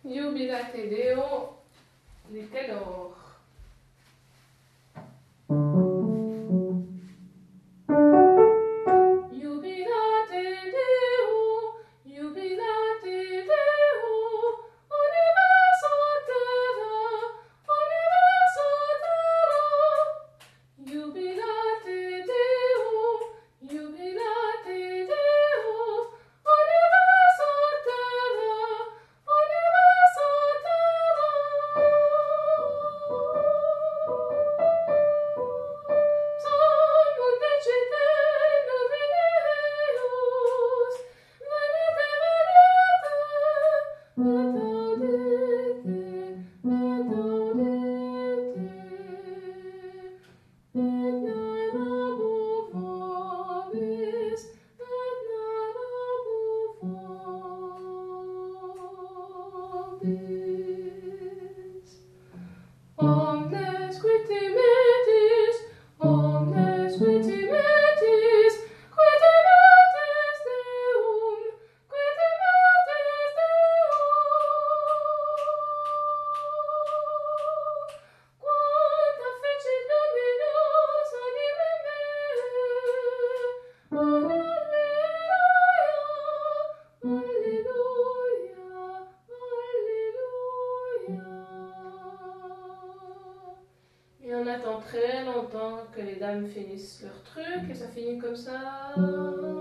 Jubilate Deo, Nickelor. Jubilate Deo, Jubilate Deo, Universo Terra, Universo Terra. Jubilate Deo, Jubilate Deo, Universo Terra, Universo Terra. Salmo decite nubileus, venite, venite, et audite, et narabo vobis, et narabo vobis. Omnes qui timetis, omnes qui timetis, qui timetis Deum, qui timetis Deum. Quanta fecit Dominus anima me, Alleluia, Alleluia, Alléluia. Et on attend très longtemps que les dames finissent leur truc et ça finit comme ça.